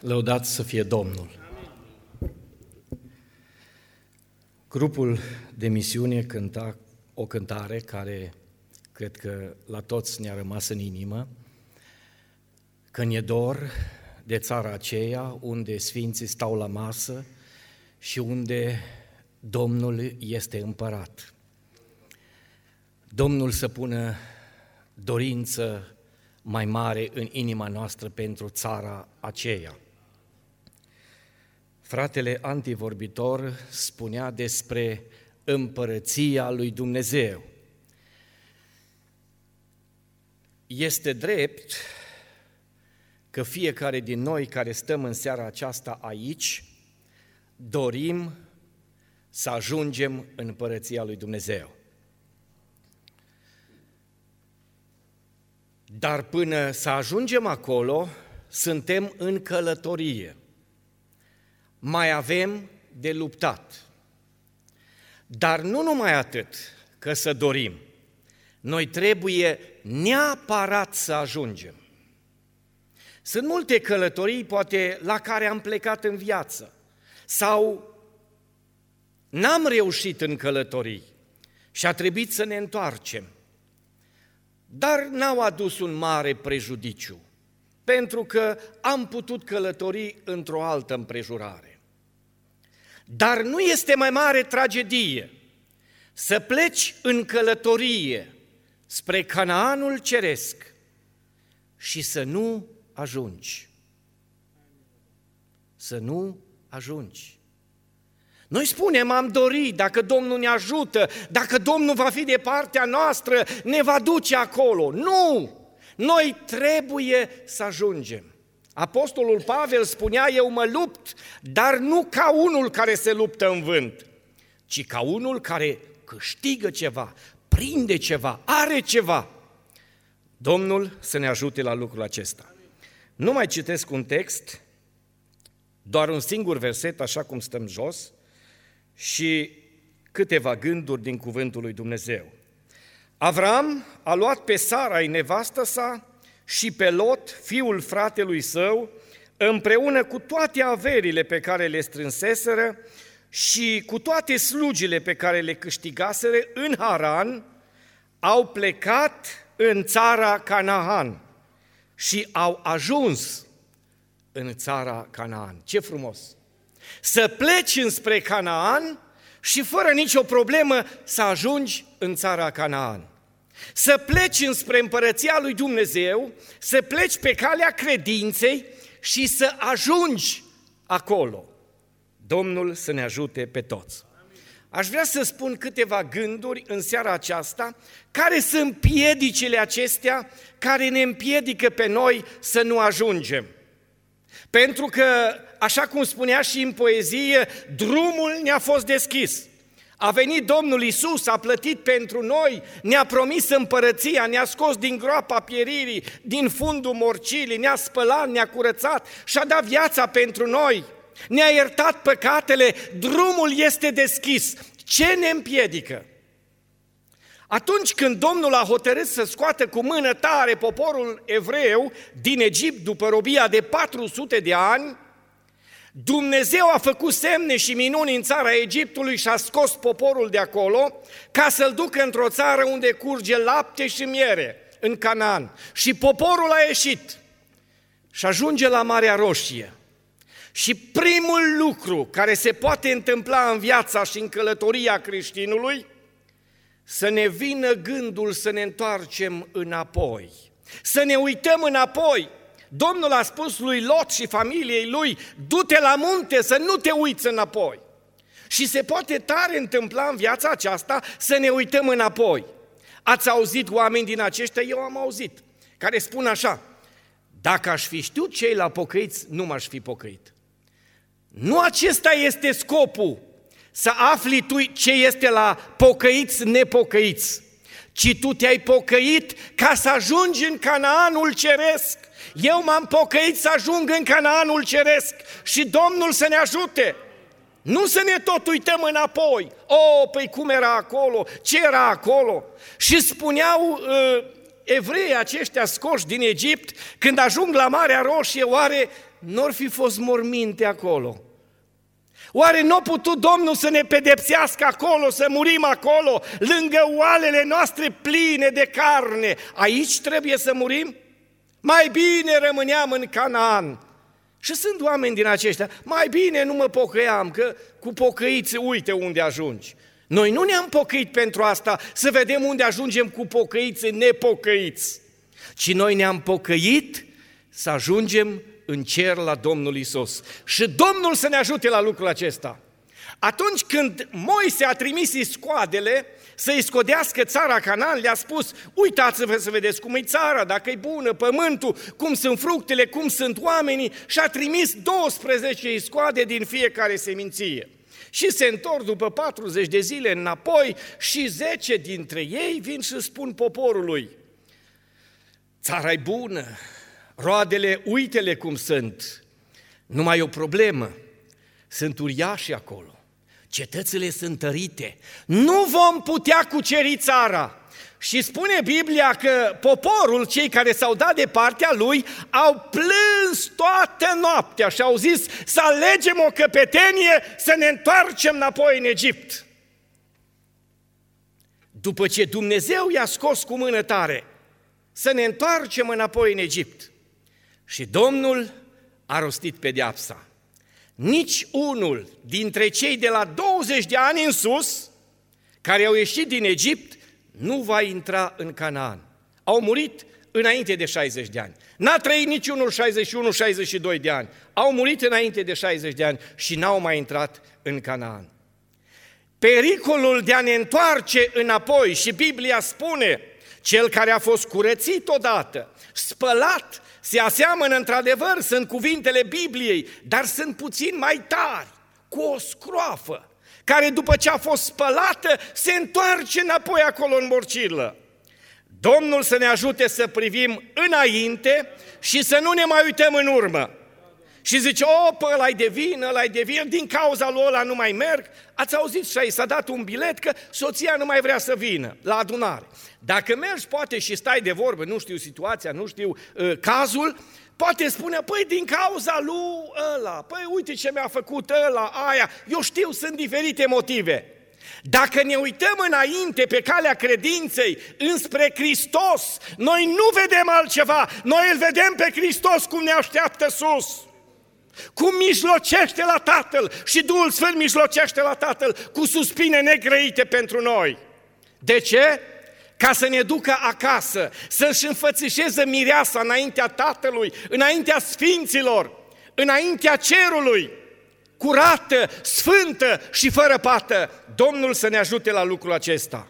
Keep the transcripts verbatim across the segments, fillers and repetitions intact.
Lăudat să fie Domnul! Grupul de misiune cânta o cântare care cred că la toți ne-a rămas în inimă, că ne dor de țara aceea unde sfinții stau la masă și unde Domnul este împărat. Domnul să pună dorință mai mare în inima noastră pentru țara aceea. Fratele antivorbitor spunea despre împărăția lui Dumnezeu. Este drept că fiecare din noi care stăm în seara aceasta aici, dorim să ajungem în împărăția lui Dumnezeu. Dar până să ajungem acolo, suntem în călătorie. Mai avem de luptat. Dar nu numai atât că să dorim, noi trebuie neapărat să ajungem. Sunt multe călătorii, poate, la care am plecat în viață sau n-am reușit în călătorii și a trebuit să ne întoarcem. Dar n-au adus un mare prejudiciu, pentru că am putut călători într-o altă împrejurare. Dar nu este mai mare tragedie să pleci în călătorie spre Canaanul ceresc și să nu ajungi. Să nu ajungi. Noi spunem, am dorit, dacă Domnul ne ajută, dacă Domnul va fi de partea noastră, ne va duce acolo. Nu! Noi trebuie să ajungem. Apostolul Pavel spunea, eu mă lupt, dar nu ca unul care se luptă în vânt, ci ca unul care câștigă ceva, prinde ceva, are ceva. Domnul să ne ajute la lucrul acesta. Nu mai citesc un text, doar un singur verset, așa cum stăm jos, și câteva gânduri din cuvântul lui Dumnezeu. Avram a luat pe Sarai, nevastă sa, și pe Lot, fiul fratelui său, împreună cu toate averile pe care le strânseseră și cu toate slugile pe care le câștigaseră în Haran, au plecat în țara Canaan și au ajuns în țara Canaan. Ce frumos! Să pleci înspre Canaan și fără nicio problemă să ajungi în țara Canaan. Să pleci înspre împărăția lui Dumnezeu, să pleci pe calea credinței și să ajungi acolo. Domnul să ne ajute pe toți. Aș vrea să spun câteva gânduri în seara aceasta, care sunt piedicile acestea care ne împiedică pe noi să nu ajungem. Pentru că, așa cum spunea și în poezie, drumul ne-a fost deschis. A venit Domnul Iisus, a plătit pentru noi, ne-a promis împărăția, ne-a scos din groapa pieririi, din fundul morcilii, ne-a spălat, ne-a curățat și-a dat viața pentru noi. Ne-a iertat păcatele, drumul este deschis. Ce ne împiedică? Atunci când Domnul a hotărât să scoată cu mână tare poporul evreu din Egipt după robia de patru sute de ani, Dumnezeu a făcut semne și minuni în țara Egiptului și a scos poporul de acolo ca să-l ducă într-o țară unde curge lapte și miere, în Canaan. Și poporul a ieșit și ajunge la Marea Roșie. Și primul lucru care se poate întâmpla în viața și în călătoria creștinului, să ne vină gândul să ne întoarcem înapoi, să ne uităm înapoi. Domnul a spus lui Lot și familiei lui, du-te la munte să nu te uiți înapoi. Și se poate tare întâmpla în viața aceasta să ne uităm înapoi. Ați auzit oameni din aceștia? Eu am auzit, care spun așa, dacă aș fi știut cei la pocăiți, nu m-aș fi pocăit. Nu acesta este scopul, să afli tu ce este la pocăiți nepocăiți, ci tu te-ai pocăit ca să ajungi în Canaanul ceresc. Eu m-am pocăit să ajung în Canaanul ceresc și Domnul să ne ajute. Nu să ne tot uităm înapoi. O, păi cum era acolo, ce era acolo? Și spuneau uh, evreii aceștia scoși din Egipt, când ajung la Marea Roșie, oare n-or fi fost morminte acolo? Oare n-a putut Domnul să ne pedepsească acolo, să murim acolo, lângă oalele noastre pline de carne? Aici trebuie să murim? Mai bine rămâneam în Canaan. Și sunt oameni din aceștia, mai bine nu mă pocăiam, că cu pocăiți uite unde ajungi. Noi nu ne-am pocăit pentru asta, să vedem unde ajungem cu pocăiți nepocăiți, ci noi ne-am pocăit să ajungem în cer la Domnul Iisus. Și Domnul să ne ajute la lucrul acesta. Atunci când Moise a trimis iscoadele să-i scodească țara Canaan, le-a spus, uitați-vă să vedeți cum e țara, dacă e bună, pământul, cum sunt fructele, cum sunt oamenii, și a trimis douăsprezece iscoade din fiecare seminție. Și se întorc după patruzeci de zile înapoi și zece dintre ei vin și spun poporului, țara e bună, roadele, uite-le cum sunt, numai o problemă, sunt uriași acolo, cetățile sunt tărite, nu vom putea cuceri țara. Și spune Biblia că poporul, cei care s-au dat de partea lui, au plâns toată noaptea și au zis să alegem o căpetenie să ne întoarcem înapoi în Egipt. După ce Dumnezeu i-a scos cu mână tare să ne întoarcem înapoi în Egipt, și Domnul a rostit pedeapsa. Nici unul dintre cei de la douăzeci de ani în sus, care au ieșit din Egipt, nu va intra în Canaan. Au murit înainte de șaizeci de ani. N-a trăit niciunul șaizeci și unu șaizeci și doi de ani. Au murit înainte de șaizeci de ani și n-au mai intrat în Canaan. Pericolul de a ne întoarce înapoi, și Biblia spune, cel care a fost curățit odată, spălat, se aseamănă într-adevăr, sunt cuvintele Bibliei, dar sunt puțin mai tari, cu o scroafă, care după ce a fost spălată, se întoarce înapoi acolo în morcilă. Domnul să ne ajute să privim înainte și să nu ne mai uităm în urmă. Și zice, o, pe ăla-i de vină, ăla-i de vină, din cauza lui ăla nu mai merg. Ați auzit și s-a dat un bilet că soția nu mai vrea să vină la adunare. Dacă mergi, poate, și stai de vorbă, nu știu situația, nu știu uh, cazul, poate spune, păi din cauza lui ăla, păi uite ce mi-a făcut ăla, aia, eu știu, sunt diferite motive. Dacă ne uităm înainte pe calea credinței, înspre Hristos, noi nu vedem altceva, noi îl vedem pe Hristos cum ne așteaptă sus. Cum mijlocește la Tatăl și Duhul Sfânt mijlocește la Tatăl cu suspine negrăite pentru noi. De ce? Ca să ne ducă acasă, să-și înfățișeze mireasa înaintea Tatălui, înaintea Sfinților, înaintea cerului, curată, sfântă și fără pată. Domnul să ne ajute la lucrul acesta.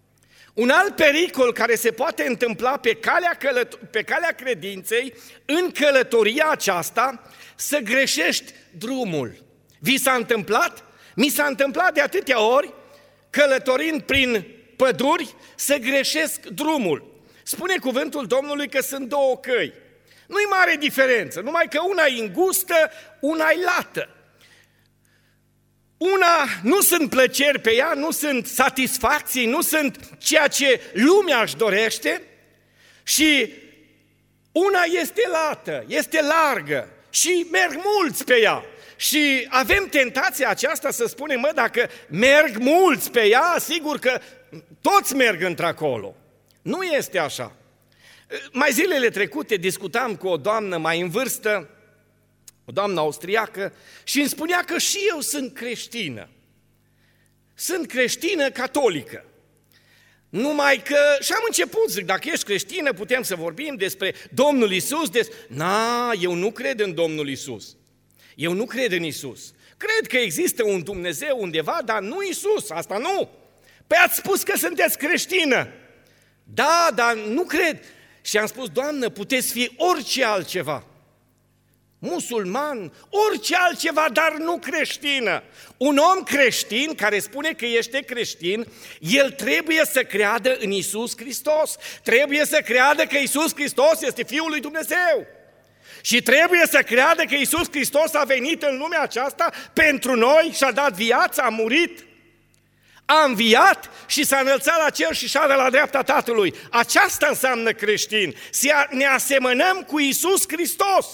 Un alt pericol care se poate întâmpla pe calea, călăt- pe calea credinței, în călătoria aceasta, să greșești drumul. Vi s-a întâmplat? Mi s-a întâmplat de atâtea ori, călătorind prin păduri, să greșesc drumul. Spune cuvântul Domnului că sunt două căi. Nu-i mare diferență, numai că una e îngustă, una e lată. Una, nu sunt plăceri pe ea, nu sunt satisfacții, nu sunt ceea ce lumea își dorește, și una este lată, este largă și merg mulți pe ea. Și avem tentația aceasta să spunem, mă, dacă merg mulți pe ea, sigur că toți merg într-acolo. Nu este așa. Mai zilele trecute discutam cu o doamnă mai în vârstă, o doamnă austriacă, și îmi spunea că și eu sunt creștină. Sunt creștină catolică. Numai că, și am început, zic, dacă ești creștină, putem să vorbim despre Domnul Iisus, des... Na, eu nu cred în Domnul Iisus. Eu nu cred în Iisus. Cred că există un Dumnezeu undeva, dar nu Iisus, asta nu. Păi ați spus că sunteți creștină. Da, dar nu cred. Și am spus, Doamnă, puteți fi orice altceva. Musulman, orice altceva, dar nu creștină. Un om creștin care spune că este creștin, el trebuie să creadă în Iisus Hristos, trebuie să creadă că Iisus Hristos este Fiul lui Dumnezeu și trebuie să creadă că Iisus Hristos a venit în lumea aceasta pentru noi și a dat viața, a murit, a înviat și s-a înălțat la cer și șade la dreapta Tatălui. Aceasta înseamnă creștin, să ne asemănăm cu Iisus Hristos.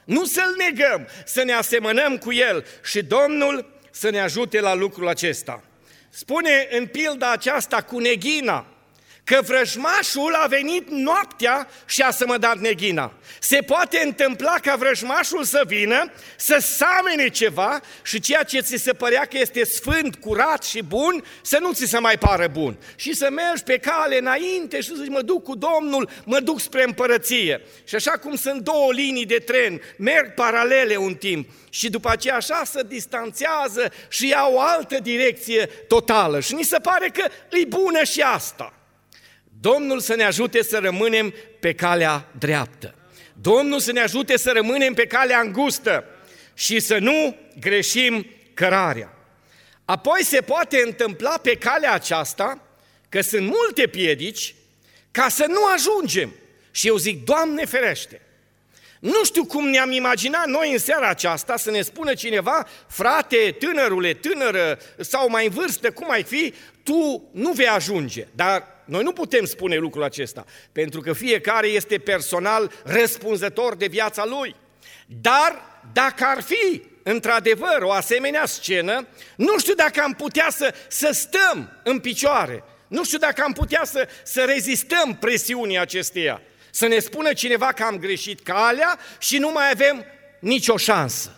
nu să-L negăm, să ne asemănăm cu El și Domnul să ne ajute la lucrul acesta. Spune în pilda aceasta cu neghina, că vrăjmașul a venit noaptea și a sămădat neghina. Se poate întâmpla ca vrăjmașul să vină, să samene ceva și ceea ce ți se părea că este sfânt, curat și bun, să nu ți se mai pară bun. Și să mergi pe cale înainte și să zici, mă duc cu Domnul, mă duc spre împărăție. Și așa cum sunt două linii de tren, merg paralele un timp și după aceea așa se distanțează și iau o altă direcție totală. Și ni se pare că e bună și asta. Domnul să ne ajute să rămânem pe calea dreaptă. Domnul să ne ajute să rămânem pe calea îngustă și să nu greșim cărarea. Apoi se poate întâmpla pe calea aceasta că sunt multe piedici ca să nu ajungem. Și eu zic, Doamne ferește! Nu știu cum ne-am imaginat noi în seara aceasta să ne spună cineva, frate, tânărule, tânără sau mai în vârstă, cum ai fi, tu nu vei ajunge. Dar noi nu putem spune lucrul acesta, pentru că fiecare este personal răspunzător de viața lui. Dar dacă ar fi într-adevăr o asemenea scenă, nu știu dacă am putea să, să stăm în picioare, nu știu dacă am putea să, să rezistăm presiunii acesteia. Să ne spună cineva că am greșit calea și nu mai avem nicio șansă.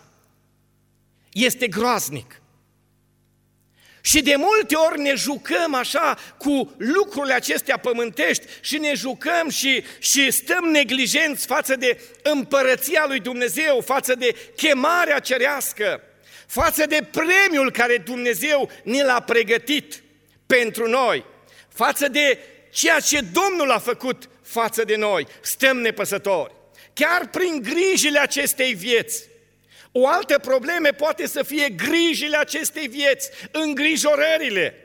Este groaznic. Și de multe ori ne jucăm așa cu lucrurile acestea pământești și ne jucăm și, și stăm neglijenți față de împărăția lui Dumnezeu, față de chemarea cerească, față de premiul care Dumnezeu ne l-a pregătit pentru noi, față de ceea ce Domnul a făcut față de noi, stăm nepăsători. Chiar prin grijile acestei vieți. O altă problemă poate să fie grijile acestei vieți, îngrijorările.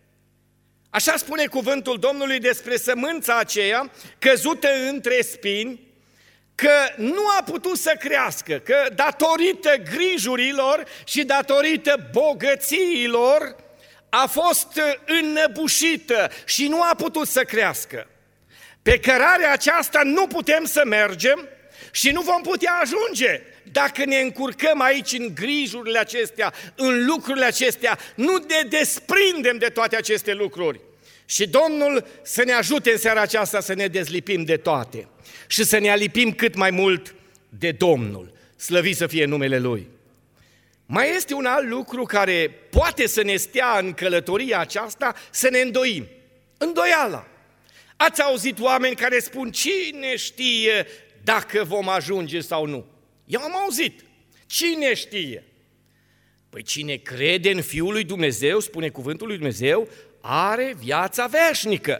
Așa spune cuvântul Domnului despre sămânța aceea căzută între spini, că nu a putut să crească, că datorită grijurilor și datorită bogățiilor a fost înnăbușită și nu a putut să crească. Pe cărarea aceasta nu putem să mergem și nu vom putea ajunge dacă ne încurcăm aici în grijurile acestea, în lucrurile acestea, nu ne desprindem de toate aceste lucruri. Și Domnul să ne ajute în seara aceasta să ne dezlipim de toate și să ne alipim cât mai mult de Domnul. Slăvit să fie numele Lui. Mai este un alt lucru care poate să ne stea în călătoria aceasta, să ne îndoim. Îndoiala. Ați auzit oameni care spun, cine știe dacă vom ajunge sau nu? Eu am auzit. Cine știe? Păi cine crede în Fiul lui Dumnezeu, spune cuvântul lui Dumnezeu, are viața veșnică.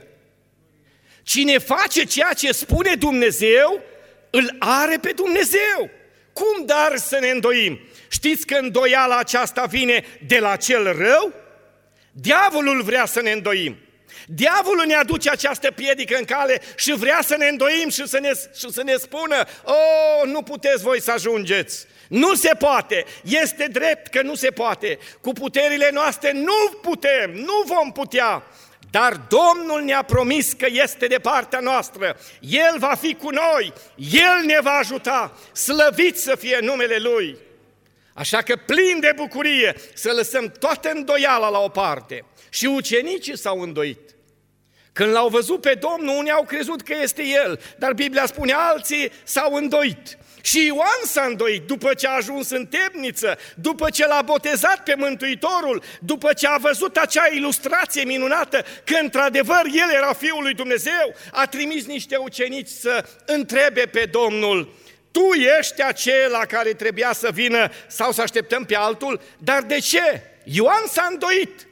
Cine face ceea ce spune Dumnezeu, îl are pe Dumnezeu. Cum dar să ne îndoim? Știți că îndoiala aceasta vine de la cel rău? Diavolul vrea să ne îndoim. Diavolul ne aduce această piedică în cale și vrea să ne îndoim și să ne, și să ne spună, oh, nu puteți voi să ajungeți. Nu se poate, este drept că nu se poate. Cu puterile noastre nu putem, nu vom putea. Dar Domnul ne-a promis că este de partea noastră. El va fi cu noi, El ne va ajuta. Slăvit să fie numele Lui. Așa că plin de bucurie să lăsăm toată îndoiala la o parte. Și ucenicii s-au îndoit. Când l-au văzut pe Domnul, unii au crezut că este El, dar Biblia spune alții s-au îndoit. Și Ioan s-a îndoit după ce a ajuns în temniță, după ce l-a botezat pe Mântuitorul, după ce a văzut acea ilustrație minunată că într-adevăr El era Fiul lui Dumnezeu, a trimis niște ucenici să întrebe pe Domnul, tu ești acela care trebuia să vină sau să așteptăm pe altul? Dar de ce? Ioan s-a îndoit.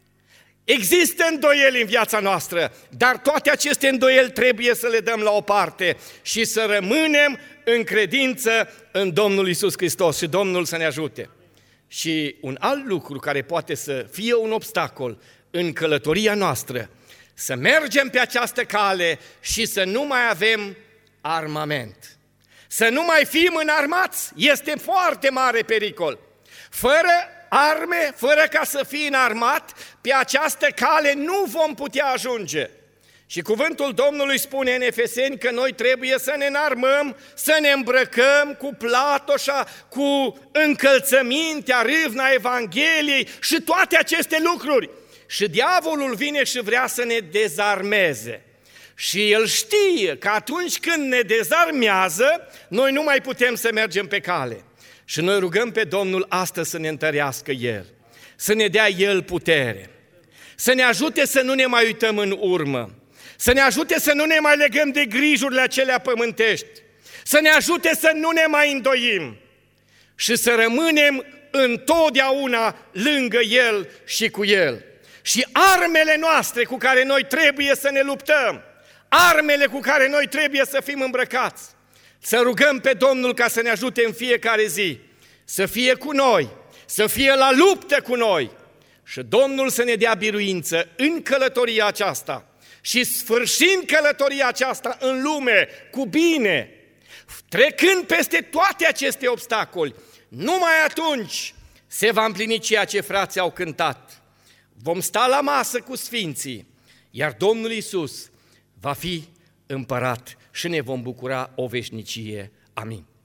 Există îndoieli în viața noastră, dar toate aceste îndoieli trebuie să le dăm la o parte și să rămânem în credință în Domnul Iisus Hristos și Domnul să ne ajute. Și un alt lucru care poate să fie un obstacol în călătoria noastră, să mergem pe această cale și să nu mai avem armament. Să nu mai fim înarmați, este foarte mare pericol. Fără arme, fără ca să fii înarmat, pe această cale nu vom putea ajunge. Și cuvântul Domnului spune în Efeseni că noi trebuie să ne înarmăm, să ne îmbrăcăm cu platoșa, cu încălțămintea, râvna Evangheliei și toate aceste lucruri. Și diavolul vine și vrea să ne dezarmeze. Și el știe că atunci când ne dezarmează, noi nu mai putem să mergem pe cale. Și noi rugăm pe Domnul astăzi să ne întărească El, să ne dea El putere, să ne ajute să nu ne mai uităm în urmă, să ne ajute să nu ne mai legăm de grijurile acelea pământești, să ne ajute să nu ne mai îndoim și să rămânem întotdeauna lângă El și cu El. Și armele noastre cu care noi trebuie să ne luptăm, armele cu care noi trebuie să fim îmbrăcați, să rugăm pe Domnul ca să ne ajute în fiecare zi, să fie cu noi, să fie la luptă cu noi și Domnul să ne dea biruință în călătoria aceasta și sfârșind călătoria aceasta în lume cu bine, trecând peste toate aceste obstacole, numai atunci se va împlini ceea ce frații au cântat. Vom sta la masă cu sfinții, iar Domnul Iisus va fi împărat și ne vom bucura o veșnicie. Amin.